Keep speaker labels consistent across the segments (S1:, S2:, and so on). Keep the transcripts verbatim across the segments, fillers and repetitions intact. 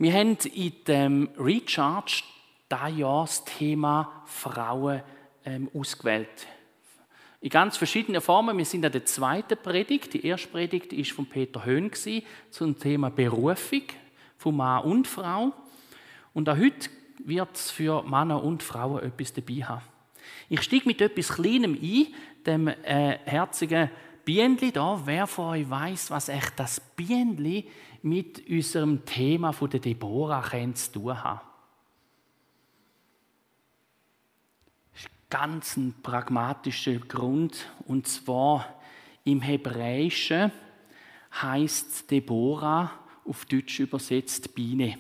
S1: Wir haben in dem Recharge dieses Jahr das Thema Frauen ähm, ausgewählt. In ganz verschiedenen Formen. Wir sind an der zweiten Predigt. Die erste Predigt war von Peter Höhn zum Thema Berufung von Mann und Frau. Und auch heute wird es für Männer und Frauen etwas dabei haben. Ich steige mit etwas Kleinem ein, dem äh, herzigen Bienenli da. Wer von euch weiss, was echt das Bienenli mit unserem Thema von der Deborah zu tun hat? Das ist ganz ein pragmatischer Grund. Und zwar im Hebräischen heisst Deborah auf Deutsch übersetzt Biene.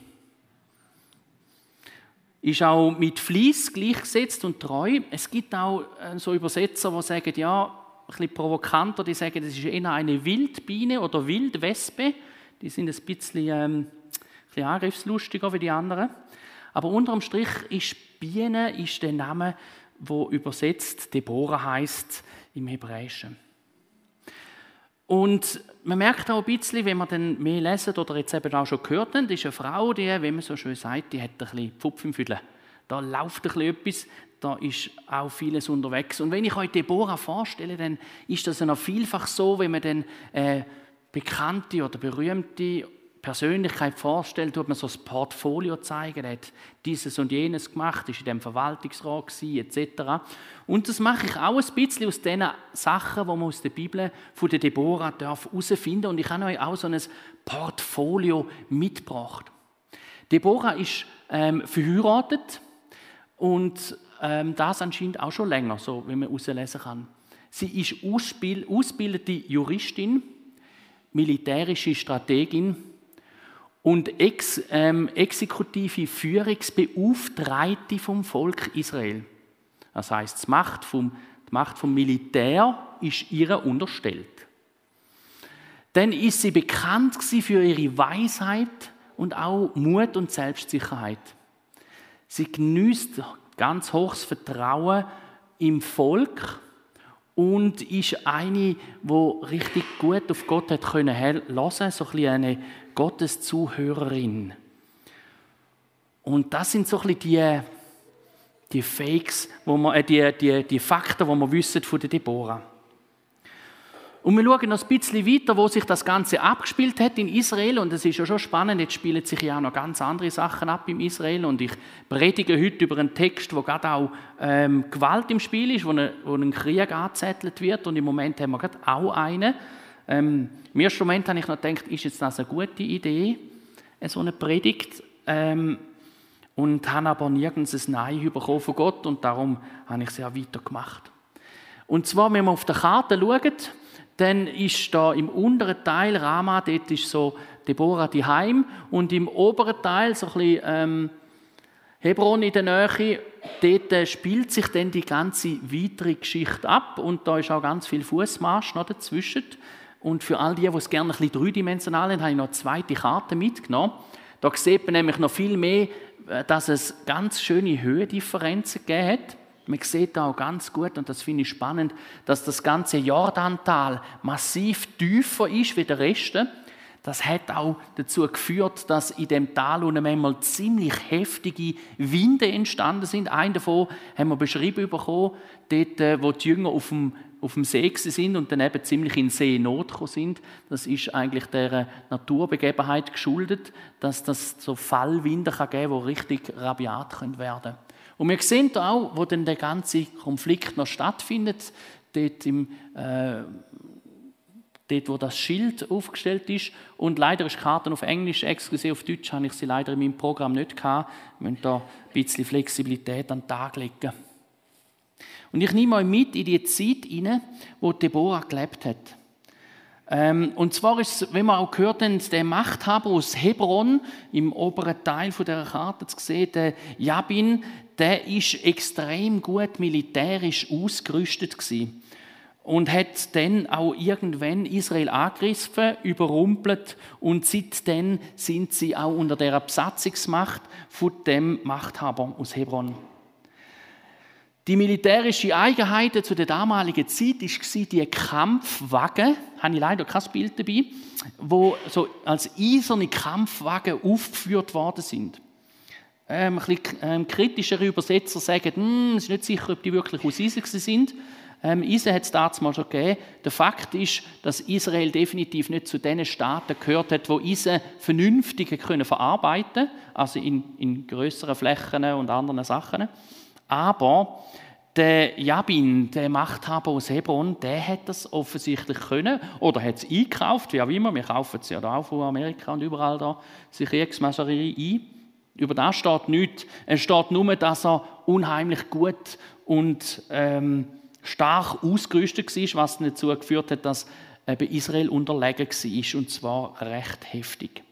S1: Ist auch mit Fleiss gleichgesetzt und treu. Es gibt auch so Übersetzer, die sagen, ja, ein bisschen provokanter, die sagen, das ist eher eine Wildbiene oder Wildwespe. Die sind ein bisschen, ähm, ein bisschen angriffslustiger wie die anderen. Aber unterm Strich ist Biene ist der Name, der übersetzt Deborah heisst im Hebräischen. Und man merkt auch ein bisschen, wenn man dann mehr lesen oder jetzt eben auch schon gehört haben, ist eine Frau, die, wie man so schön sagt, die hat ein bisschen Pfupf im Füdle. Da läuft ein bisschen etwas, da ist auch vieles unterwegs. Und wenn ich euch Deborah vorstelle, dann ist das ja vielfach so, wenn man dann äh, bekannte oder berühmte Persönlichkeit vorstellt, tut man so ein Portfolio zeigen, er hat dieses und jenes gemacht, ist in dem Verwaltungsrat gewesen, et cetera. Und das mache ich auch ein bisschen aus den Sachen, die man aus der Bibel von der Deborah herausfinden darf. Und ich habe euch auch so ein Portfolio mitgebracht. Deborah ist ähm, verheiratet und ähm, das anscheinend auch schon länger, so wie man herauslesen kann. Sie ist ausbild- ausgebildete Juristin, militärische Strategin und ex, ähm, exekutive Führungsbeauftragte vom Volk Israel. Das heisst, die Macht vom, die Macht vom Militär ist ihr unterstellt. Dann ist sie bekannt für ihre Weisheit und auch Mut und Selbstsicherheit. Sie genießt ganz hohes Vertrauen im Volk und ist eine, die richtig gut auf Gott hat können hören, so ein bisschen eine Gotteszuhörerin. Und das sind so ein bisschen die, die Fakes, wo man, äh, die, die, die Fakten, die wir wissen von der Deborah. Und wir schauen noch ein bisschen weiter, wo sich das Ganze abgespielt hat in Israel. Und es ist ja schon spannend, jetzt spielen sich ja auch noch ganz andere Sachen ab in Israel. Und ich predige heute über einen Text, wo gerade auch ähm, Gewalt im Spiel ist, wo, eine, wo ein Krieg angezettelt wird. Und im Moment haben wir gerade auch einen. Ähm, Im ersten Moment habe ich noch gedacht, ist jetzt das eine gute Idee, so eine Predigt? Ähm, und habe aber nirgends ein Nein bekommen von Gott. Und darum habe ich es ja weitergemacht. Und zwar, wenn wir auf der Karte schauen, dann ist da im unteren Teil Rama, dort ist so Deborah die Heim und im oberen Teil, so ein bisschen ähm, Hebron in der Nähe, dort äh, spielt sich dann die ganze weitere Geschichte ab und da ist auch ganz viel Fußmarsch noch dazwischen. Und für all die, die es gerne ein bisschen dreidimensional haben, habe ich noch eine zweite Karte mitgenommen. Da sieht man nämlich noch viel mehr, dass es ganz schöne Höhendifferenzen gegeben hat. Man sieht auch ganz gut, und das finde ich spannend, dass das ganze Jordantal massiv tiefer ist wie der Rest. Das hat auch dazu geführt, dass in dem Tal manchmal ziemlich heftige Winde entstanden sind. Einen davon haben wir beschrieben bekommen, dort, wo die Jünger auf dem, auf dem See sind und dann eben ziemlich in Seenot gekommen sind. Das ist eigentlich der Naturbegebenheit geschuldet, dass das so Fallwinde kann geben kann, die richtig rabiat werden können. Und wir sehen auch, wo dann der ganze Konflikt noch stattfindet, dort, im, äh, dort wo das Schild aufgestellt ist. Und leider ist die Karte auf Englisch, excuse, auf Deutsch habe ich sie leider in meinem Programm nicht gehabt. Wir müssen da ein bisschen Flexibilität an den Tag legen. Und ich nehme euch mit in die Zeit hinein, wo Deborah gelebt hat. Ähm, und zwar ist es, wenn wir auch gehört haben, der Machthaber aus Hebron, im oberen Teil von der Karte zu sehen, der Jabin, der ist extrem gut militärisch ausgerüstet gewesen und hat dann auch irgendwann Israel angegriffen, überrumpelt und seitdem sind sie auch unter der Besatzungsmacht von dem Machthaber aus Hebron. Die militärische Eigenheit zu der damaligen Zeit war die Kampfwagen, habe ich leider kein Bild dabei, wo so als eiserne Kampfwagen aufgeführt worden sind. Ähm, ein bisschen ähm, kritischere Übersetzer sagen, hm, es ist nicht sicher, ob die wirklich aus Eisen sind. Ähm, Eisen hat es damals schon gegeben. Der Fakt ist, dass Israel definitiv nicht zu den Staaten gehört hat, die Eisen vernünftig können verarbeiten können, also in, in grösseren Flächen und anderen Sachen. Aber der Jabin, der Machthaber aus Hebron, der hat das offensichtlich können oder hat es eingekauft, wie auch immer. Wir kaufen es ja da auch von Amerika und überall da, die Kriegsmaschinerie ein. Über das steht nichts. Es steht nur, dass er unheimlich gut und ähm, stark ausgerüstet war, was dazu geführt hat, dass eben Israel unterlegen war, und zwar recht heftig.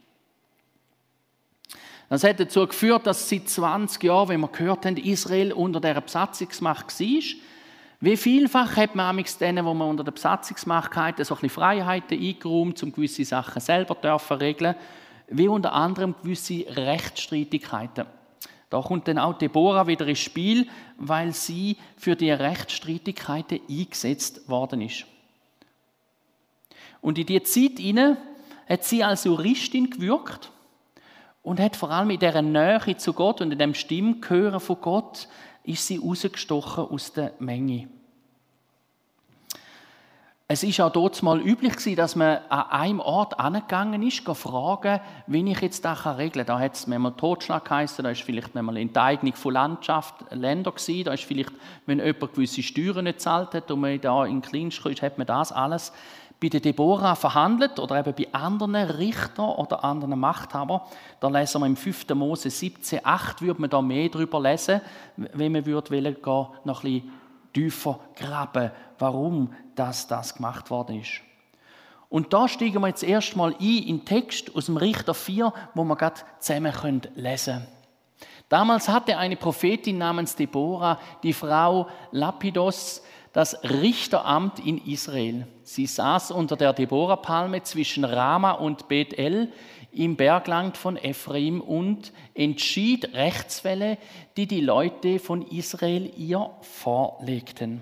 S1: Das hat dazu geführt, dass seit zwanzig Jahren, wenn wir gehört haben, Israel unter dieser Besatzungsmacht war. Wie vielfach hat man amigs denen, wo man unter der Besatzungsmacht hatte, so ein bisschen Freiheiten eingeräumt, um gewisse Sachen selber dürfen regeln, wie unter anderem gewisse Rechtsstreitigkeiten. Da kommt dann auch Deborah wieder ins Spiel, weil sie für die Rechtsstreitigkeiten eingesetzt worden ist. Und in diese Zeit hinein hat sie als Juristin gewirkt und hat vor allem in dieser Nähe zu Gott und in dem Stimmhören von Gott ist sie rausgestochen aus der Menge. Es war auch dort mal üblich, dass man an einem Ort angegangen ist, fragen, wie ich jetzt das regeln kann. Da hat es manchmal Totschlag geheißen, da war vielleicht manchmal eine Enteignung von Landschaft, Ländern gewesen, da ist vielleicht, wenn jemand gewisse Steuern nicht gezahlt hat und man da in den Clinch kam, hat man das alles bei der Deborah verhandelt oder eben bei anderen Richtern oder anderen Machthabern. Da lesen wir im fünften Mose siebzehn acht, würde man da mehr darüber lesen, wenn man würde wollen, noch ein bisschen tiefer graben, warum das, das gemacht worden ist. Und da steigen wir jetzt erstmal ein in den Text aus dem Richter vier, wo wir gerade zusammen lesen können. Damals hatte eine Prophetin namens Deborah, die Frau Lapidos, das Richteramt in Israel. Sie saß unter der Deborah-Palme zwischen Rama und Bethel im Bergland von Ephraim und entschied Rechtsfälle, die die Leute von Israel ihr vorlegten.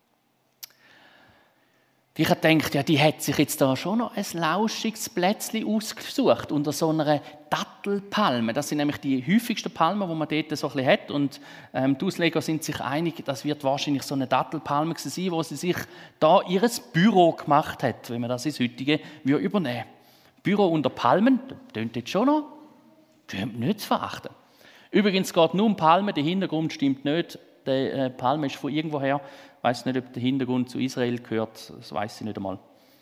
S1: Ich habe gedacht, ja, die hat sich jetzt da schon noch ein lauschiges Plätzchen ausgesucht, unter so einer Dattelpalme. Das sind nämlich die häufigsten Palmen, die man dort so ein bisschen hat. Und ähm, die Ausleger sind sich einig, das wird wahrscheinlich so eine Dattelpalme sein, wo sie sich da ihr Büro gemacht hat, wenn man das ins heutige übernehmen würde. Büro unter Palmen, das klingt jetzt schon noch, klingt nicht zu verachten. Übrigens geht nur um Palmen, der Hintergrund stimmt nicht. Die äh, Palme ist von irgendwoher. Ich weiß nicht, ob der Hintergrund zu Israel gehört, das weiß ich nicht einmal.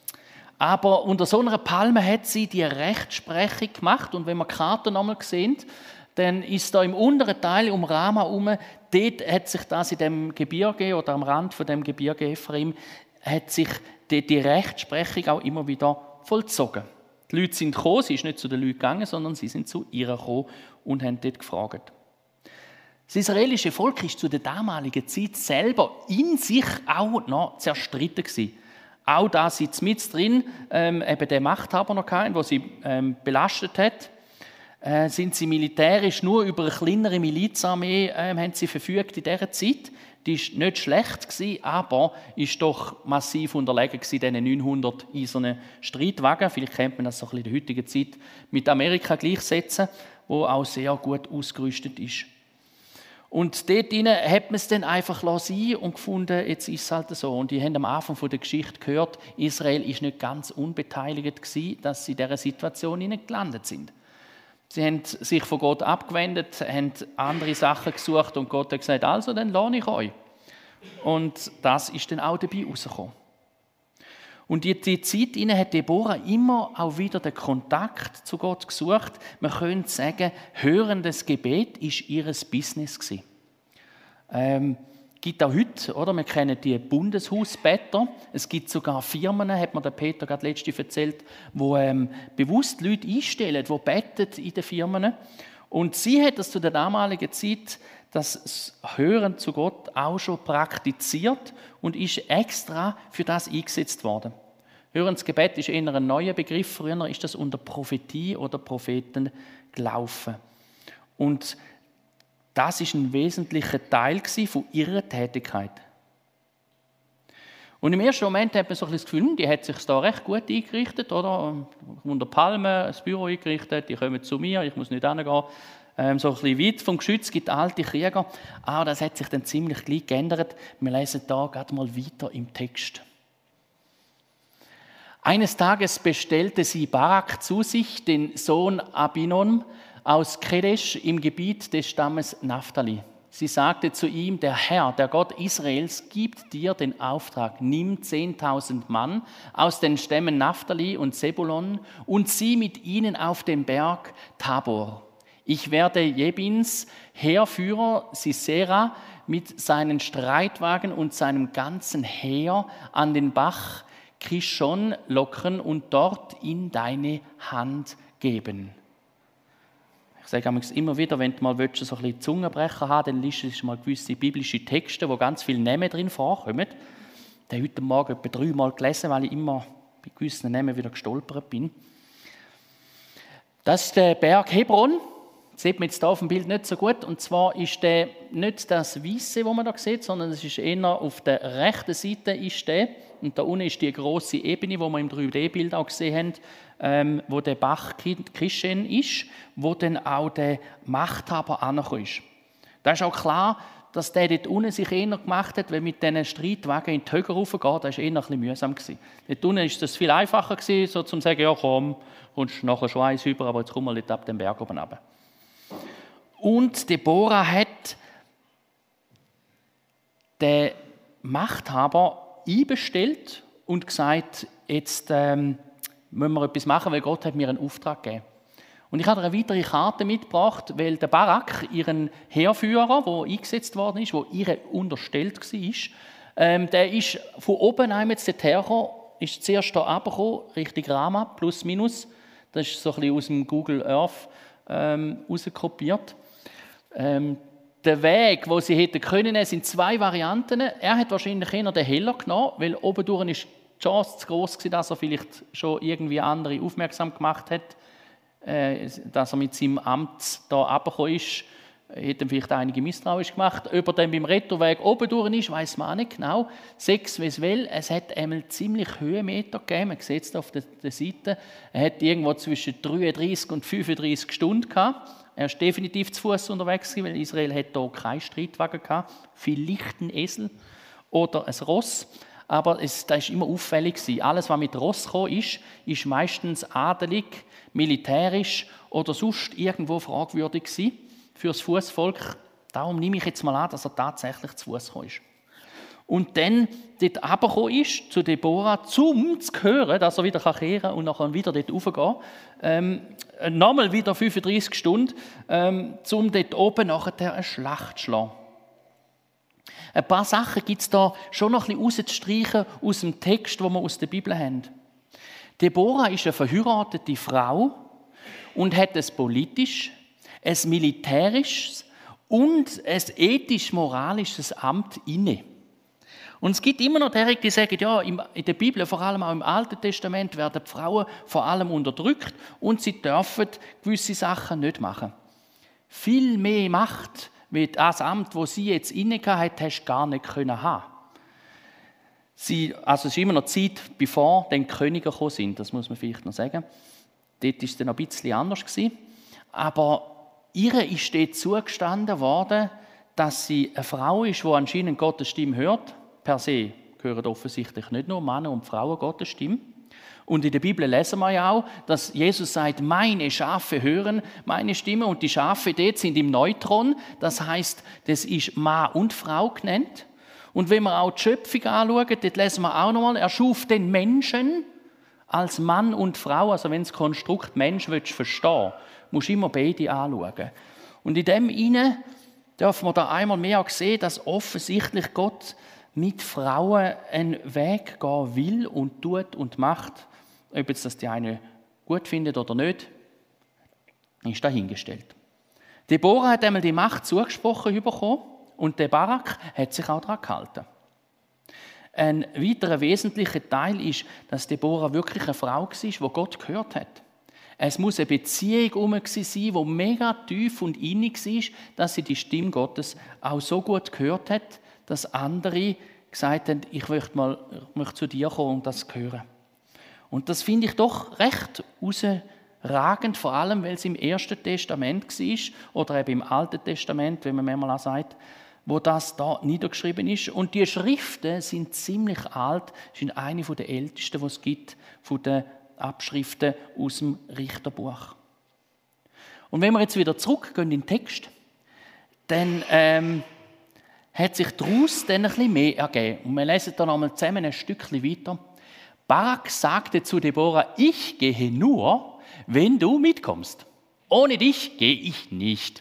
S1: Aber unter so einer Palme hat sie die Rechtsprechung gemacht. Und wenn wir die Karte nochmal sehen, dann ist da im unteren Teil um Rama herum, dort hat sich das in dem Gebirge oder am Rand von dem Gebirge Ephraim, hat sich die, die Rechtsprechung auch immer wieder vollzogen. Die Leute sind gekommen, sie ist nicht zu den Leuten gegangen, sondern sie sind zu ihr gekommen und haben dort gefragt. Das israelische Volk war zu der damaligen Zeit selber in sich auch noch zerstritten gewesen. Auch da sie mit drin ähm, eben den Machthaber noch hatten, der sie ähm, belastet hat, äh, sind sie militärisch nur über eine kleinere Milizarmee ähm, haben sie verfügt in dieser Zeit. Die war nicht schlecht gewesen, aber ist doch massiv unterlegen gewesen, diesen neunhundert eisernen Streitwagen. Vielleicht könnte man das so ein bisschen in der heutigen Zeit mit Amerika gleichsetzen, wo auch sehr gut ausgerüstet ist. Und dort hat man es dann einfach sein und gefunden, jetzt ist es halt so. Und die haben am Anfang der Geschichte gehört, Israel ist nicht ganz unbeteiligt gewesen, dass sie in dieser Situation gelandet sind. Sie haben sich von Gott abgewendet, haben andere Sachen gesucht und Gott hat gesagt, also dann lohne ich euch. Und das ist dann auch dabei rausgekommen. Und in dieser Zeit hat Deborah immer auch wieder den Kontakt zu Gott gesucht. Man könnte sagen, hörendes Gebet war ihr Business gewesen. Ähm, gibt auch heute, oder? Wir kennen die Bundeshausbetter. Es gibt sogar Firmen, hat mir der Peter gerade letztens erzählt, wo ähm, bewusst Leute einstellen, die beten in den Firmen. Und sie hat das zu der damaligen Zeit, das Hören zu Gott auch schon praktiziert und ist extra für das eingesetzt worden. Hörensgebet ist eher ein neuer Begriff. Früher ist das unter Prophetie oder Propheten gelaufen. Und Das ist ein wesentlicher Teil von ihrer Tätigkeit. Und im ersten Moment hat man so ein bisschen das Gefühl, die hat sich da recht gut eingerichtet, oder? Unter Palmen, ein Büro eingerichtet, die kommen zu mir, ich muss nicht hingehen. Ähm, so ein bisschen weit vom Geschütz gibt alte Krieger. Aber das hat sich dann ziemlich gleich geändert. Wir lesen da gerade mal weiter im Text. Eines Tages bestellte sie Barak zu sich, den Sohn Abinon, aus Kedesh im Gebiet des Stammes Naphtali. Sie sagte zu ihm, der Herr, der Gott Israels, gibt dir den Auftrag, nimm zehntausend Mann aus den Stämmen Naphtali und Zebulon und zieh mit ihnen auf den Berg Tabor. Ich werde Jebins Heerführer Sisera mit seinen Streitwagen und seinem ganzen Heer an den Bach Kishon locken und dort in deine Hand geben. Ich sage immer wieder, wenn du mal so ein bisschen Zungenbrecher haben willst, dann liest du mal gewisse biblische Texte, wo ganz viele Namen drin vorkommen. Ich habe heute Morgen etwa dreimal gelesen, weil ich immer bei gewissen Namen wieder gestolpert bin. Das ist der Berg Hebron. Das sieht man jetzt hier auf dem Bild nicht so gut. Und zwar ist der nicht das Weiße, das man da sieht, sondern es ist eher auf der rechten Seite ist der. Und da unten ist die grosse Ebene, die wir im drei D-Bild auch gesehen haben, ähm, wo der Bach Kishon ist, wo dann auch der Machthaber angekommen ist. Da ist auch klar, dass der dort unten sich eher gemacht hat, weil mit diesen Streitwagen in die Höhe raufgehen, das war eher ein bisschen mühsam gewesen. Dort unten war das viel einfacher gewesen, so zum sagen, ja komm, kommst nachher schon eins über, aber jetzt komm mal nicht ab den Berg oben runter. Und Deborah hat den Machthaber einbestellt und gesagt, jetzt ähm, müssen wir etwas machen, weil Gott hat mir einen Auftrag gegeben. Und ich habe eine weitere Karte mitgebracht, weil der Barak, ihren Heerführer, der eingesetzt worden ist, der ihr unterstellt war, ähm, der ist von oben einmal hergekommen, ist zuerst hier runtergekommen, Richtung Rama, plus minus. Das ist so ein bisschen aus dem Google Earth ähm, rauskopiert. Ähm, der Weg, den sie hätten können, sind zwei Varianten. Er hat wahrscheinlich eher den heller genommen, weil oben durch ist die Chance zu gross gewesen, dass er vielleicht schon irgendwie andere aufmerksam gemacht hat, äh, dass er mit seinem Amt da runtergekommen ist. Hätten vielleicht einige misstrauisch gemacht. Ob er dann beim Retterweg oben durch ist, weiss man auch nicht genau. Sechs wie es will. Es hat einmal ziemlich Höhenmeter gegeben. Man sieht es auf der, der Seite. Er hat irgendwo zwischen dreiunddreißig und fünfunddreißig Stunden gehabt. Er ist definitiv zu Fuß unterwegs, weil Israel hat hier keinen Streitwagen gehabt. Vielleicht ein Esel oder ein Ross. Aber es, das war immer auffällig. Alles, was mit Ross kam, ist, ist meistens adelig, militärisch oder sonst irgendwo fragwürdig gewesen für das Fußvolk. Darum nehme ich jetzt mal an, dass er tatsächlich zu Fuß gekommen ist. Und dann dort runtergekommen ist, zu Deborah, um zu hören, dass er wieder kehren kann und nachher wieder dort raufgehen. Ähm, nochmal wieder fünfunddreißig Stunden, ähm, um dort oben nachher eine Schlacht zu schlagen. Ein paar Sachen gibt es da schon noch ein bisschen rauszustreichen aus dem Text, den wir aus der Bibel haben. Deborah ist eine verheiratete Frau und hat ein politisch, ein militärisches und ein ethisch-moralisches Amt inne. Und es gibt immer noch diejenigen, die sagen, ja, in der Bibel, vor allem auch im Alten Testament, werden die Frauen vor allem unterdrückt und sie dürfen gewisse Sachen nicht machen. Viel mehr Macht wie das Amt, das sie jetzt inne hat, hast du gar nicht können haben. Sie, also es ist immer noch Zeit, bevor die Könige gekommen sind, das muss man vielleicht noch sagen. Dort war es dann noch ein bisschen anders gewesen. Aber ihr ist dort zugestanden worden, dass sie eine Frau ist, die anscheinend Gottes Stimme hört. Per se hören offensichtlich nicht nur Männer und Frauen Gottes Stimme. Und in der Bibel lesen wir ja auch, dass Jesus sagt, meine Schafe hören meine Stimme und die Schafe dort sind im Neutron. Das heißt, das ist Mann und Frau genannt. Und wenn wir auch die Schöpfung anschauen, dort lesen wir auch nochmal, er schuf den Menschen als Mann und Frau. Also wenn du das Konstrukt Mensch willst verstehen, musst du immer beide anschauen. Und in dem hinein dürfen wir da einmal mehr auch sehen, dass offensichtlich Gott mit Frauen einen Weg gehen will und tut und macht. Ob jetzt das die eine gut findet oder nicht, ist dahingestellt. Deborah hat einmal die Macht zugesprochen bekommen und der Barak hat sich auch daran gehalten. Ein weiterer wesentlicher Teil ist, dass Deborah wirklich eine Frau war, die Gott gehört hat. Es muss eine Beziehung herum sein, die mega tief und innig war, dass sie die Stimme Gottes auch so gut gehört hat, dass andere gesagt haben, ich möchte mal ich möchte zu dir kommen und das hören. Und das finde ich doch recht herausragend, vor allem, weil es im Ersten Testament war oder eben im Alten Testament, wenn man manchmal auch sagt, wo das da niedergeschrieben ist. Und die Schriften sind ziemlich alt, sind eine der ältesten, die es gibt, von den Abschriften aus dem Richterbuch. Und wenn wir jetzt wieder zurückgehen in den Text, dann ähm, hat sich daraus dann ein bisschen mehr ergeben. Und wir lesen dann einmal zusammen ein Stückchen weiter. Barak sagte zu Deborah, ich gehe nur, wenn du mitkommst. Ohne dich gehe ich nicht.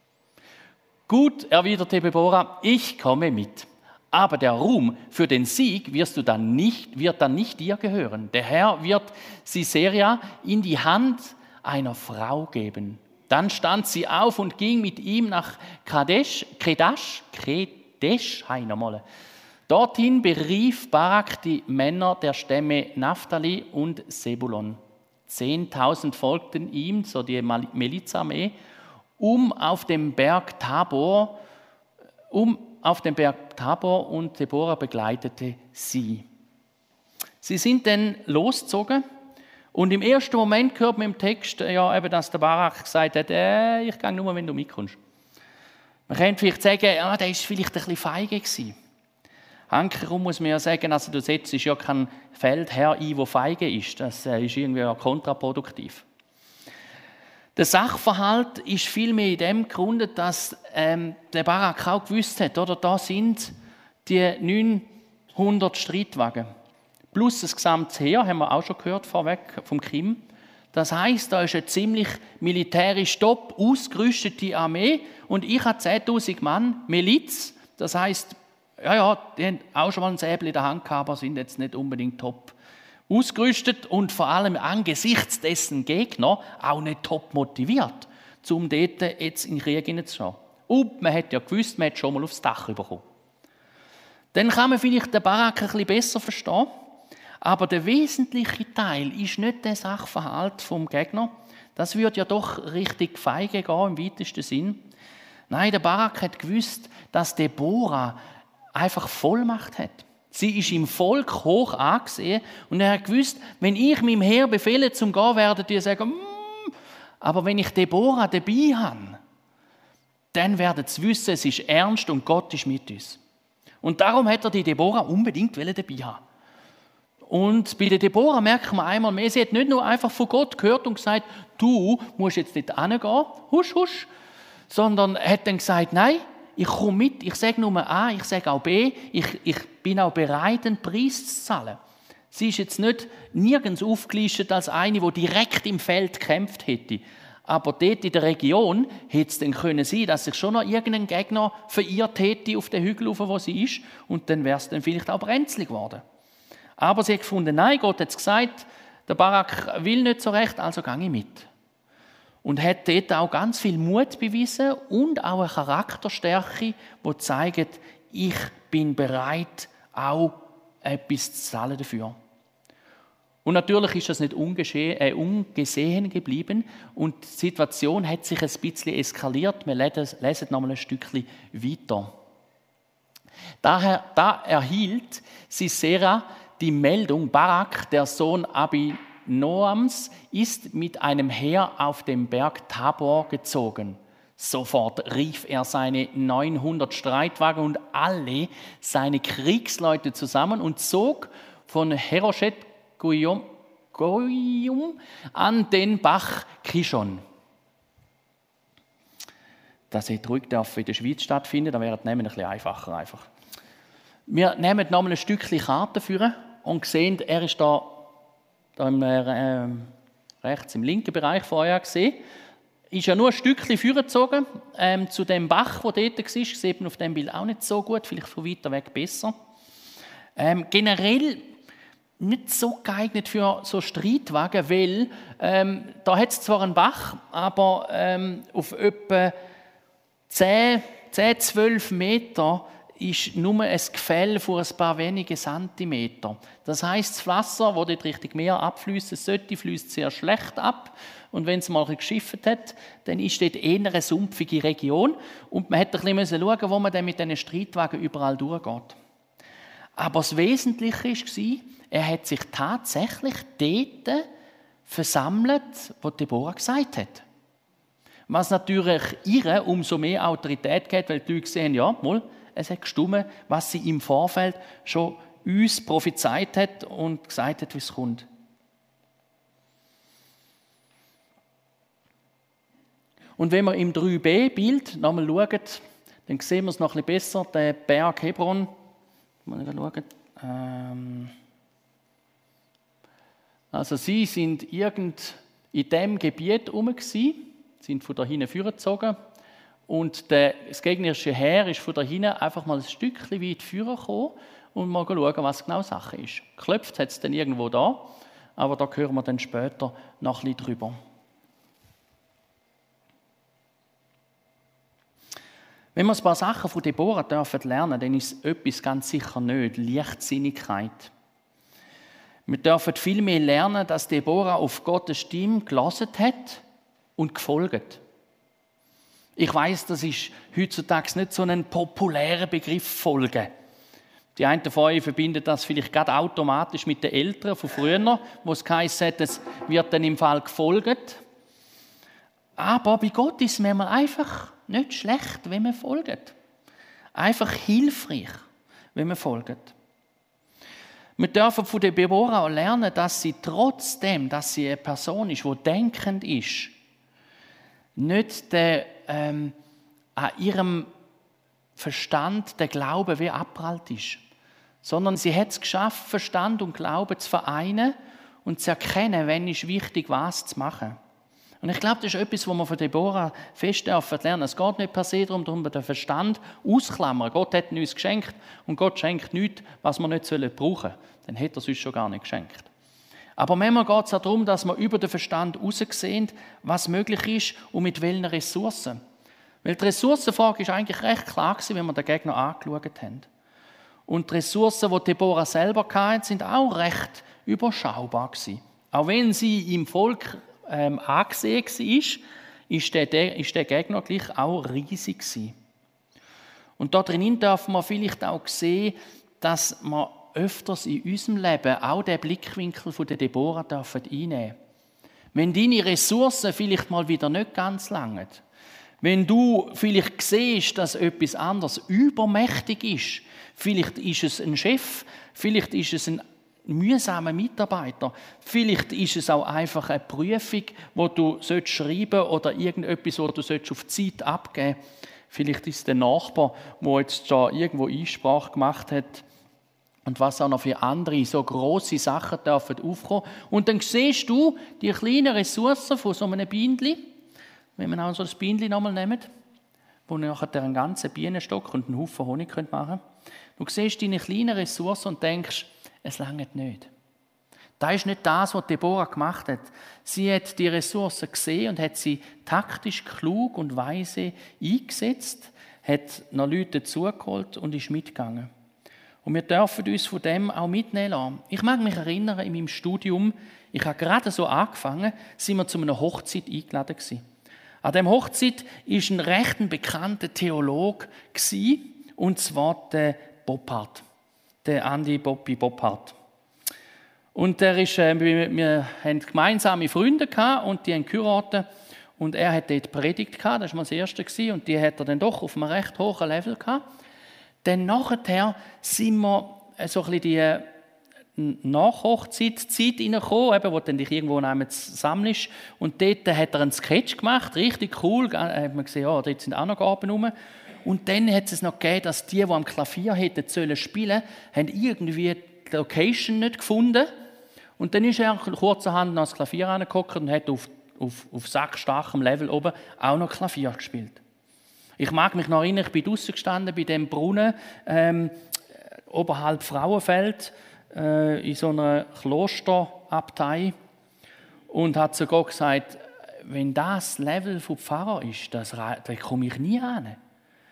S1: Gut, erwiderte Deborah, ich komme mit. Aber der Ruhm für den Sieg wirst du dann nicht, wird dann nicht dir gehören. Der Herr wird Sisera in die Hand einer Frau geben. Dann stand sie auf und ging mit ihm nach Kadesh, Kedash, Kedesh, einmal. Dorthin berief Barak die Männer der Stämme Naphtali und Sebulon. Zehntausend folgten ihm, so die Milizarmee, um auf dem Berg Tabor, um auf dem Berg Tabor, und Deborah begleitete sie. Sie sind dann losgezogen und im ersten Moment hört man im Text, ja, eben, dass der Barak gesagt hat, äh, ich gehe nur, wenn du mitkommst. Man könnte vielleicht sagen, ja, der war vielleicht ein bisschen feige gewesen. Hankerum muss man ja sagen, also du setzt ja kein Feldherr ein, der feige ist. Das ist irgendwie kontraproduktiv. Der Sachverhalt ist vielmehr in dem gegründet, dass ähm, der Barak auch gewusst hat, oder? Da sind die neunhundert Streitwagen. Plus das gesamte Heer, haben wir auch schon gehört vorweg vom Kim. Das heisst, da ist eine ziemlich militärisch top ausgerüstete Armee und ich habe zehntausend Mann Miliz. Das heisst, ja, ja, die haben auch schon mal ein Säbel in der Hand gehabt, aber sind jetzt nicht unbedingt top ausgerüstet und vor allem angesichts dessen Gegner auch nicht top motiviert, um dort jetzt in den Krieg hineinzuschauen. Und man hat ja gewusst, man hat schon mal aufs Dach bekommen. Dann kann man vielleicht den Barak ein bisschen besser verstehen, aber der wesentliche Teil ist nicht der Sachverhalt vom Gegner. Das würde ja doch richtig feige gehen, im weitesten Sinn. Nein, der Barak hat gewusst, dass Deborah einfach Vollmacht hat. Sie ist im Volk hoch angesehen und er hat gewusst, wenn ich meinem Heer befehle zum Gehen, werden die sagen, mm, aber wenn ich Deborah dabei habe, dann werden sie wissen, es ist ernst und Gott ist mit uns. Und darum hat er die Deborah unbedingt dabei haben. Und bei der Deborah merkt man einmal mehr, sie hat nicht nur einfach von Gott gehört und gesagt, du musst jetzt nicht hingehen, husch, husch, sondern hat dann gesagt, nein, ich komme mit, ich sage nur A, ich sage auch B, ich, ich bin auch bereit, einen Preis zu zahlen. Sie ist jetzt nicht nirgends aufgelistet als eine, die direkt im Feld gekämpft hätte. Aber dort in der Region hätte es dann können sein, dass sich schon noch irgendein Gegner verirrt hätte auf den Hügel, wo sie ist, und dann wäre es dann vielleicht auch brenzlig geworden. Aber sie hat gefunden, nein, Gott hat es gesagt, der Barak will nicht so recht, also gehe ich mit. Und hat dort auch ganz viel Mut bewiesen und auch eine Charakterstärke, die zeigt, ich bin bereit, auch etwas zu zahlen dafür. Und natürlich ist das nicht äh, ungesehen geblieben und die Situation hat sich ein bisschen eskaliert. Wir lesen noch mal ein Stückchen weiter. Daher, da erhielt Sisera die Meldung, Barak, der Sohn Abinoams, ist mit einem Heer auf den Berg Tabor gezogen. Sofort rief er seine neunhundert Streitwagen und alle seine Kriegsleute zusammen und zog von Heroshet Goyim an den Bach Kishon. Das hätte ruhig in der Schweiz stattfinden, dann wäre es nämlich ein bisschen einfacher. Einfach. Wir nehmen noch mal ein Stückchen Karte für und sehen, er ist da, da im, äh, rechts im linken Bereich vorher gesehen, ist ja nur ein Stückchen vorgezogen ähm, zu dem Bach, der dort war. Das sieht man auf dem Bild auch nicht so gut, vielleicht von weiter weg besser. Ähm, generell nicht so geeignet für so Streitwagen, weil ähm, da hat es zwar einen Bach, aber ähm, auf etwa zehn, zwölf Meter ist nur ein Gefälle von ein paar wenigen Zentimeter. Das heisst, das Wasser, das dort Richtung Meer abfließt, sollte fließt sehr schlecht ab. Und wenn es mal geschifft hat, dann ist dort eher eine sumpfige Region. Und man hätte ein bisschen schauen, wo man dann mit diesen Streitwagen überall durchgeht. Aber das Wesentliche war, er hat sich tatsächlich dort versammelt, was Deborah gesagt hat. Was natürlich ihr umso mehr Autorität gibt, weil die Leute sehen, ja, mal, es hat gestimmt, was sie im Vorfeld schon uns prophezeit hat und gesagt hat, wie es kommt. Und wenn wir im drei b-Bild nochmal schauen, dann sehen wir es noch ein bisschen besser, den Berg Hebron. Mal schauen. Ähm also sie sind irgend in diesem Gebiet herum, sind von da hinten vorgezogen. Und das gegnerische Heer ist von da hinten einfach mal ein Stückchen weit vorne gekommen und mal schauen, was genau Sache ist. Geklopft hat es dann irgendwo da, aber da hören wir dann später noch ein bisschen drüber. Wenn wir ein paar Sachen von Deborah dürfen lernen, dann ist etwas ganz sicher nicht Leichtsinnigkeit. Wir dürfen viel mehr lernen, dass Deborah auf Gottes Stimme gehört hat und gefolgt. Ich weiss, das ist heutzutage nicht so ein populärer Begriff, Folgen. Die einen von euch verbinden das vielleicht gerade automatisch mit den Eltern von früher, wo es geheißen hat, es wird dann im Fall gefolgt. Aber bei Gott ist es manchmal einfach nicht schlecht, wenn man folgt. Einfach hilfreich, wenn man folgt. Wir dürfen von der Deborah auch lernen, dass sie trotzdem, dass sie eine Person ist, die denkend ist, nicht der, ähm, an ihrem Verstand der Glaube wie abprallt ist, sondern sie hat es geschafft, Verstand und Glaube zu vereinen und zu erkennen, wenn es wichtig ist, was zu machen. Und ich glaube, das ist etwas, was wir von Deborah fest dürfen lernen. Es geht nicht per se darum, darum den Verstand ausklammern. Gott hat uns geschenkt und Gott schenkt nichts, was wir nicht brauchen sollen. Dann hätte er es uns schon gar nicht geschenkt. Aber manchmal geht es auch darum, dass wir über den Verstand heraussehen, was möglich ist und mit welchen Ressourcen. Weil die Ressourcenfrage ist eigentlich recht klar gewesen, wenn wir den Gegner angeschaut haben. Und die Ressourcen, die Deborah selber hatte, sind auch recht überschaubar gewesen. Auch wenn sie im Volk ähm, angesehen war, ist der, der, ist der Gegner gleich auch riesig gewesen. Und da drinnen darf man vielleicht auch sehen, dass man öfters in unserem Leben auch den Blickwinkel von der Deborah einnehmen dürfen. Wenn deine Ressourcen vielleicht mal wieder nicht ganz langen, wenn du vielleicht siehst, dass etwas anderes übermächtig ist, vielleicht ist es ein Chef, vielleicht ist es ein mühsamer Mitarbeiter, vielleicht ist es auch einfach eine Prüfung, wo du schreiben sollst oder irgendetwas, wo du auf die Zeit abgeben sollst. Vielleicht ist es der Nachbar, der jetzt da irgendwo Einsprache gemacht hat. Und was auch noch für andere so grosse Sachen dürfen aufkommen. Und dann siehst du die kleinen Ressourcen von so einem Bienenli, wenn man auch so das Bienenli nochmal nimmt, wo man nachher einen ganzen Bienenstock und einen Haufen Honig machen könnte. Du siehst deine kleinen Ressourcen und denkst, es reicht nicht. Das ist nicht das, was Deborah gemacht hat. Sie hat die Ressourcen gesehen und hat sie taktisch, klug und weise eingesetzt, hat noch Leute dazugeholt und ist mitgegangen. Und wir dürfen uns von dem auch mitnehmen lassen. Ich mag mich erinnern, in meinem Studium, ich habe gerade so angefangen, sind wir zu einer Hochzeit eingeladen gewesen. An dieser Hochzeit war ein recht bekannter Theologe, und zwar der Boppard, der Andi Boppi Boppard. Und der ist, äh, wir, wir hatten gemeinsame Freunde gehabt und die haben geheiratet. Und er hat dort Predigt gehabt, das war mal das Erste gewesen, und die hat er dann doch auf einem recht hohen Level gehabt. Dann nachher sind wir so ein bisschen die Nachhochzeit-Zeit reingekommen, eben, wo du dich irgendwo sammelst. Und dort hat er einen Sketch gemacht, richtig cool. Da hat man gesehen, ja, dort sind auch noch Gaben rum. Und dann hat es noch gegeben, dass die, die am Klavier hätten sollen spielen, haben irgendwie die Location nicht gefunden. Und dann ist er kurzerhand noch ans Klavier angeguckt und hat auf, auf, auf sackstarkem Level oben auch noch Klavier gespielt. Ich mag mich noch erinnern, ich bin draussen gestanden bei dem Brunnen ähm, oberhalb Frauenfeld äh, in so einer Klosterabtei und hat sogar gesagt, wenn das Level vom Pfarrer ist, das, da komme ich nie hin.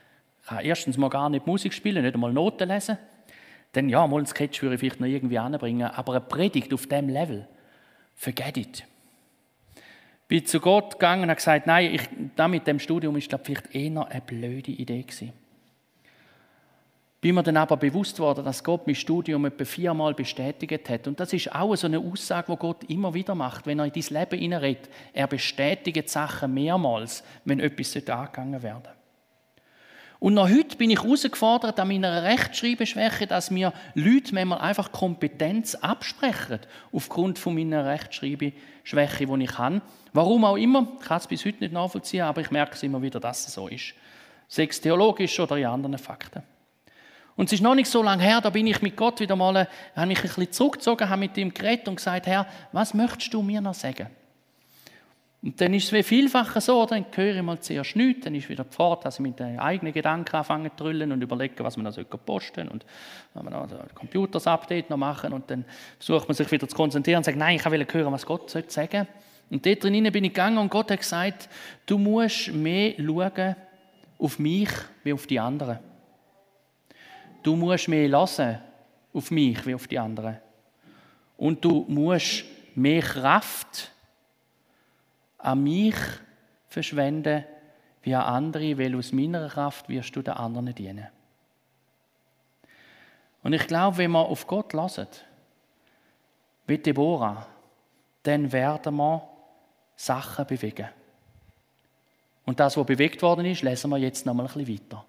S1: Ich kann erstens mal gar nicht Musik spielen, nicht einmal Noten lesen. Dann, ja, mal einen Sketch würde ich vielleicht noch irgendwie anbringen, aber eine Predigt auf diesem Level, forget it. Ich bin zu Gott gegangen und habe gesagt, nein, ich, das mit dem Studium ist glaube ich, vielleicht eher eine blöde Idee gewesen. Bin mir dann aber bewusst worden, dass Gott mein Studium etwa viermal bestätigt hat. Und das ist auch so eine Aussage, die Gott immer wieder macht, wenn er in dein Leben hineinredet. Er bestätigt Sachen mehrmals, wenn etwas angegangen werden sollte. Und noch heute bin ich herausgefordert an meiner Rechtschreibeschwäche, dass mir Leute manchmal einfach Kompetenz absprechen, aufgrund von meiner Rechtschreibeschwäche, die ich habe. Warum auch immer, ich kann es bis heute nicht nachvollziehen, aber ich merke es immer wieder, dass es so ist. Sei es theologisch oder in anderen Fakten. Und es ist noch nicht so lange her, da bin ich mit Gott wieder mal, habe mich ein bisschen zurückgezogen, habe mit ihm geredet und gesagt, Herr, was möchtest du mir noch sagen? Und dann ist es wie vielfach so, dann höre ich mal zuerst nichts, dann ist wieder die Fahrt, dass ich mit den eigenen Gedanken anfange zu drüllen und überlege, was man da posten soll und wenn man da ein Computers-Update noch machen und dann versucht man sich wieder zu konzentrieren und sagt, nein, ich will hören, was Gott sagen soll. Und dort drinnen bin ich gegangen und Gott hat gesagt, du musst mehr schauen auf mich wie auf die anderen. Du musst mehr hören auf mich wie auf die anderen. Und du musst mehr Kraft an mich verschwenden wie an andere, weil aus meiner Kraft wirst du den anderen dienen. Und ich glaube, wenn wir auf Gott hören, wie Deborah, dann werden wir Sachen bewegen. Und das, was bewegt worden ist, lesen wir jetzt noch mal ein bisschen weiter.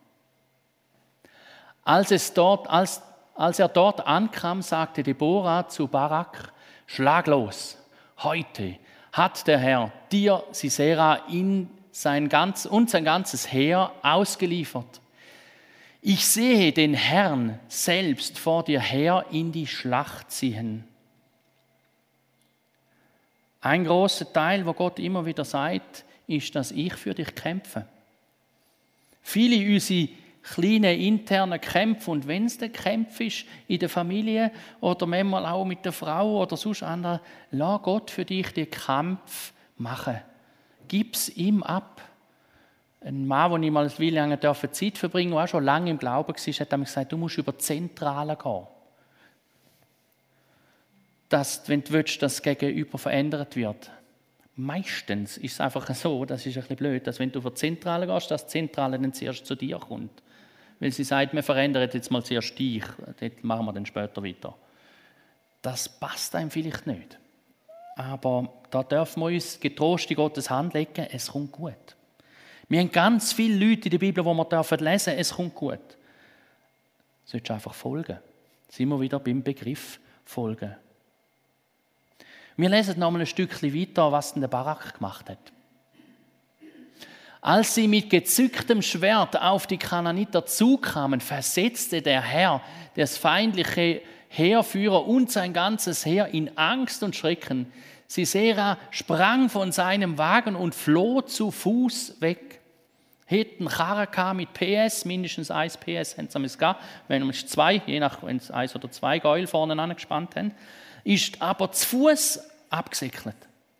S1: Als, es dort, als, als er dort ankam, sagte Deborah zu Barak, schlag los, heute hat der Herr dir, Sisera, in sein ganz, und sein ganzes Heer ausgeliefert. Ich sehe den Herrn selbst vor dir her in die Schlacht ziehen. Ein großer Teil, wo Gott immer wieder sagt, ist, dass ich für dich kämpfe. Viele unsere kleine interne Kämpfe, und wenn es der Kampf ist in der Familie oder manchmal auch mit der Frau oder sonst anderen, lass Gott für dich den Kampf machen. Gib es ihm ab. Ein Mann, den ich mal wie lange Zeit verbringen durfte, der auch schon lange im Glauben war, hat mir gesagt, du musst über die Zentrale gehen. Dass, wenn du willst, dass das Gegenüber verändert wird. Meistens ist es einfach so, das ist ein bisschen blöd, dass wenn du über die Zentrale gehst, dass die Zentrale dann zuerst zu dir kommt. Weil sie sagt, wir verändern jetzt mal zuerst dich, das machen wir dann später weiter. Das passt einem vielleicht nicht. Aber da dürfen wir uns getrost in Gottes Hand legen, es kommt gut. Wir haben ganz viele Leute in der Bibel, die wir lesen dürfen, es kommt gut. Du solltest einfach folgen. Sind wir wieder beim Begriff folgen. Wir lesen noch mal ein Stückchen weiter, was denn der Barak gemacht hat. Als sie mit gezücktem Schwert auf die Kanaaniter zukamen, versetzte der Herr, das feindliche Heerführer und sein ganzes Heer in Angst und Schrecken. Sisera sprang von seinem Wagen und floh zu Fuß weg. Hätten Karren mit P S, mindestens eins P S haben sie es gehabt, wenn es zwei, je nach, wenn es eins oder zwei Gäule vorne angespannt haben, ist aber zu Fuß abgesickelt.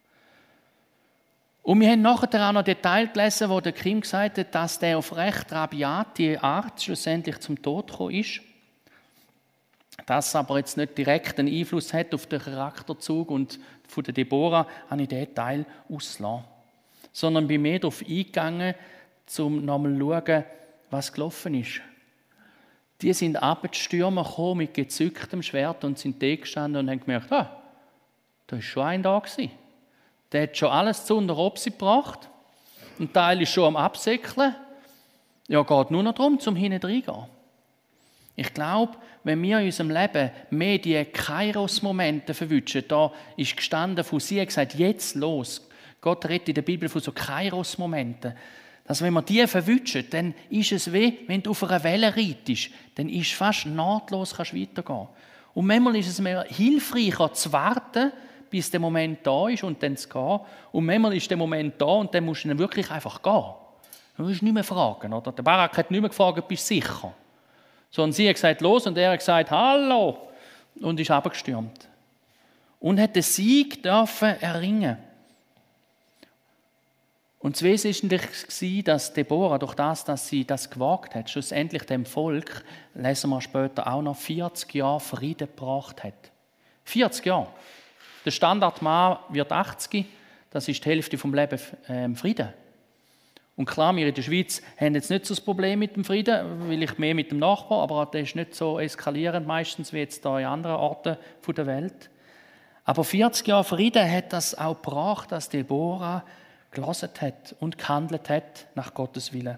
S1: Und wir haben nachher auch noch Detail gelesen, wo der Kim gesagt hat, dass der auf recht rabiate Art schlussendlich zum Tod gekommen ist. Das aber jetzt nicht direkt einen Einfluss hat auf den Charakterzug und von der Deborah habe ich diesen Teil ausgelassen. Sondern bin mehr darauf eingegangen, um nochmal zu schauen, was gelaufen ist. Die sind abgestürmt gekommen mit gezücktem Schwert und sind da gestanden und haben gemerkt, ah, da war schon ein da gewesen. Der hat schon alles zu unter Obsi gebracht. Ein Teil ist schon am Absäckeln. Ja, geht nur noch darum, zum hinten reingehen. Ich glaube, wenn wir in unserem Leben mehr die Kairos-Momente verwünschen, da ist gestanden von sie, hat gesagt, jetzt los. Gott redet in der Bibel von so Kairos-Momenten. Dass wenn wir die verwünschen, dann ist es wie, wenn du auf einer Welle reitest, dann ist es fast nahtlos, kannst du weitergehen. Und manchmal ist es mir hilfreicher zu warten, bis der Moment da ist und dann zu gehen. Und manchmal ist der Moment da und dann musst du dann wirklich einfach gehen. Du musst nicht mehr fragen. Oder? Der Barak hat nicht mehr gefragt, bist du sicher? Sondern sie hat gesagt, los, und er hat gesagt, hallo, und ist runtergestürmt. Und hat den Sieg dürfen erringen. Und das Wesentliche war, dass Deborah, durch das, dass sie das gewagt hat, schlussendlich dem Volk, lesen wir später auch noch, vierzig Jahre Frieden gebracht hat. vierzig Jahre. Der Standardmann wird achtzig, das ist die Hälfte vom Leben äh, Frieden. Und klar, wir in der Schweiz haben jetzt nicht so das Problem mit dem Frieden, weil ich mehr mit dem Nachbarn, aber der ist nicht so eskalierend meistens wie jetzt da in anderen Orten der Welt. Aber vierzig Jahre Frieden hat das auch gebracht, dass Deborah gelassen hat und gehandelt hat nach Gottes Willen.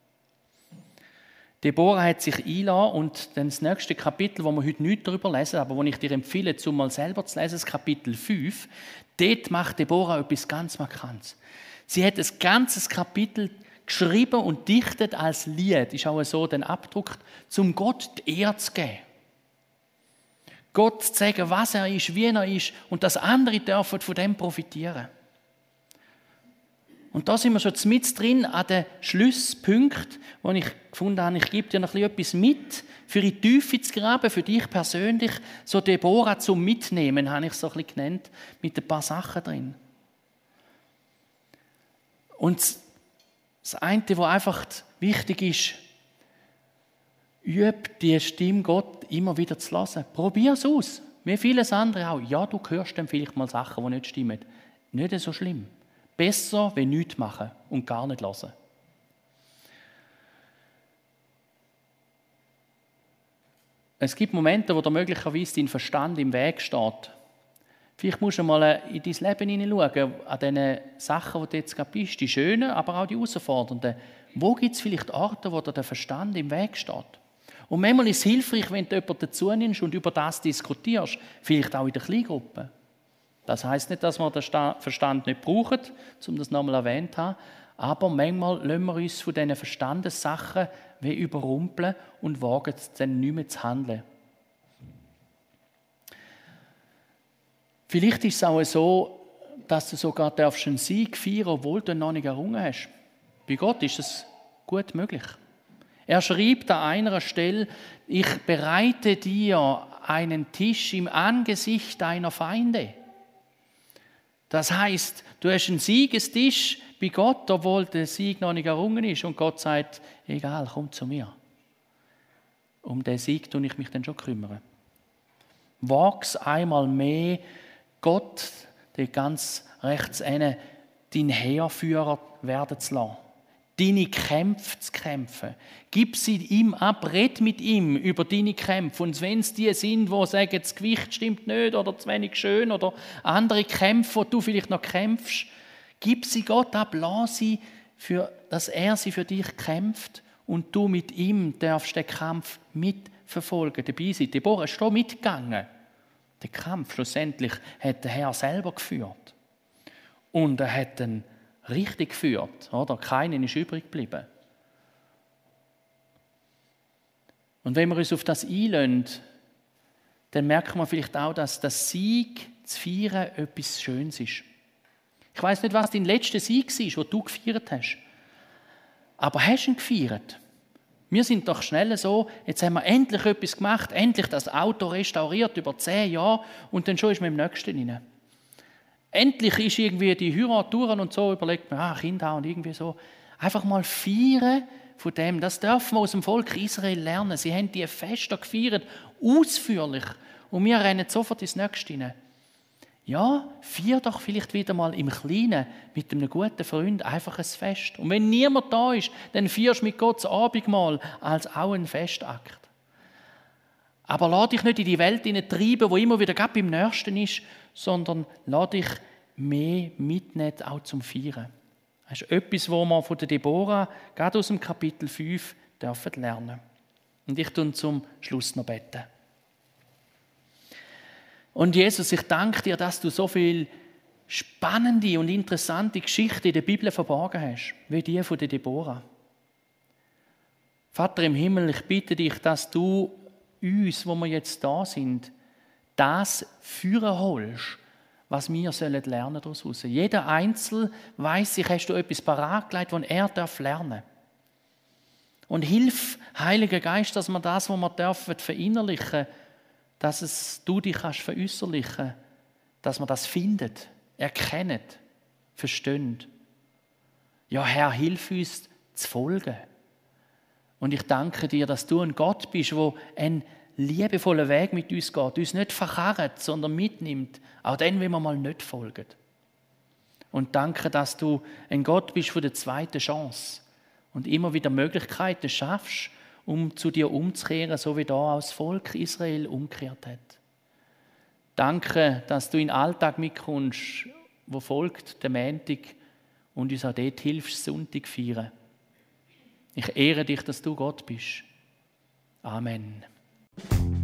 S1: Deborah hat sich eingelassen und dann das nächste Kapitel, wo wir heute nicht darüber lesen, aber wo ich dir empfehle, zum mal selber zu lesen, das Kapitel fünf, dort macht Deborah etwas ganz Markantes. Sie hat ein ganzes Kapitel geschrieben und dichtet als Lied, ist auch so dann abgedruckt, um Gott die Ehre zu geben. Gott zu sagen, was er ist, wie er ist und dass andere dürfen von dem profitieren. Und da sind wir schon mit drin an den Schlusspunkt, wo ich gefunden habe, ich gebe dir noch etwas mit, für in die Tiefe zu graben, für dich persönlich, so Deborah zum Mitnehmen, habe ich es so ein bisschen genannt, mit ein paar Sachen drin. Und das eine, was einfach wichtig ist, übe die Stimme Gott immer wieder zu hören. Probier es aus. Wie vieles andere auch. Ja, du hörst dann vielleicht mal Sachen, die nicht stimmen. Nicht so schlimm. Besser, wenn nichts machen und gar nicht hören. Es gibt Momente, wo dir möglicherweise dein Verstand im Weg steht. Vielleicht musst du mal in dein Leben hineinschauen, an den Sachen, wo du jetzt gerade bist, die schönen, aber auch die herausfordernden. Wo gibt es vielleicht Orte, wo dir der Verstand im Weg steht? Und manchmal ist es hilfreich, wenn du jemanden dazu nimmst und über das diskutierst, vielleicht auch in der Kleingruppe. Das heisst nicht, dass wir den Verstand nicht brauchen, um das nochmal erwähnt zu haben, aber manchmal lassen wir uns von diesen Verstandessachen wie überrumpeln und wagen es dann nicht mehr zu handeln. Vielleicht ist es auch so, dass du sogar einen Sieg feiern darfst, obwohl du noch nicht errungen hast. Bei Gott ist es gut möglich. Er schreibt an einer Stelle, ich bereite dir einen Tisch im Angesicht deiner Feinde. Das heisst, du hast einen Siegestisch bei Gott, obwohl der Sieg noch nicht errungen ist. Und Gott sagt, egal, komm zu mir. Um den Sieg tue ich mich dann schon kümmern. Wag's einmal mehr, Gott, der ganz rechts hinten, dein Heerführer werden zu lassen. Deine Kämpfe zu kämpfen. Gib sie ihm ab, red mit ihm über deine Kämpfe. Und wenn es die sind, die sagen, das Gewicht stimmt nicht oder zu wenig schön oder andere Kämpfe, wo du vielleicht noch kämpfst, gib sie Gott ab, lass sie, für, dass er sie für dich kämpft und du mit ihm darfst den Kampf mitverfolgen, dabei sein. Deborah ist da mitgegangen. Den Kampf schlussendlich hat der Herr selber geführt. Und er hat ihn richtig geführt, oder? Keinen ist übrig geblieben. Und wenn wir uns auf das einlassen, dann merken wir vielleicht auch, dass das Sieg zu feiern etwas Schönes ist. Ich weiss nicht, was dein letzter Sieg war, den du gefeiert hast. Aber hast du ihn gefeiert? Wir sind doch schnell so, jetzt haben wir endlich etwas gemacht, endlich das Auto restauriert über zehn Jahre und dann schon ist man im Nächsten rein. Endlich ist irgendwie die Heirat durch und so, überlegt man, ah, Kinder und irgendwie so. Einfach mal feiern von dem, das dürfen wir aus dem Volk Israel lernen. Sie haben die Feste gefeiert, ausführlich. Und wir rennen sofort ins Nächste rein. Ja, feier doch vielleicht wieder mal im Kleinen mit einem guten Freund einfach ein Fest. Und wenn niemand da ist, dann feierst du mit Gott das Abendmahl als auch ein Festakt. Aber lass dich nicht in die Welt treiben, wo immer wieder gerade beim Nächsten ist, sondern lass dich mehr mitnehmen, auch zum Feiern. Das ist etwas, was wir von der Deborah, gerade aus dem Kapitel fünf, dürfen lernen. Und ich tue zum Schluss noch beten. Und Jesus, ich danke dir, dass du so viel spannende und interessante Geschichten in der Bibel verborgen hast, wie die von der Deborah. Vater im Himmel, ich bitte dich, dass du uns, wo wir jetzt da sind, das führen holst, was wir lernen sollen daraus. Jeder Einzelne weiss, ich hast du etwas parat gelegt, das er lernen darf. Und hilf, Heiliger Geist, dass wir das, was wir dürfen, verinnerlichen, dass es, du dich kannst veräußerlichen, dass wir das findet, erkennen, verstehen. Ja, Herr, hilf uns zu folgen. Und ich danke dir, dass du ein Gott bist, der einen liebevollen Weg mit uns geht, uns nicht verkarrt, sondern mitnimmt, auch dann, wenn wir mal nicht folgen. Und danke, dass du ein Gott bist von der zweiten Chance und immer wieder Möglichkeiten schaffst, um zu dir umzukehren, so wie da auch das Volk Israel umgekehrt hat. Danke, dass du in den Alltag mitkommst, wo folgt der Montag und uns auch dort hilfst, Sonntag zu feiern. Ich ehre dich, dass du Gott bist. Amen.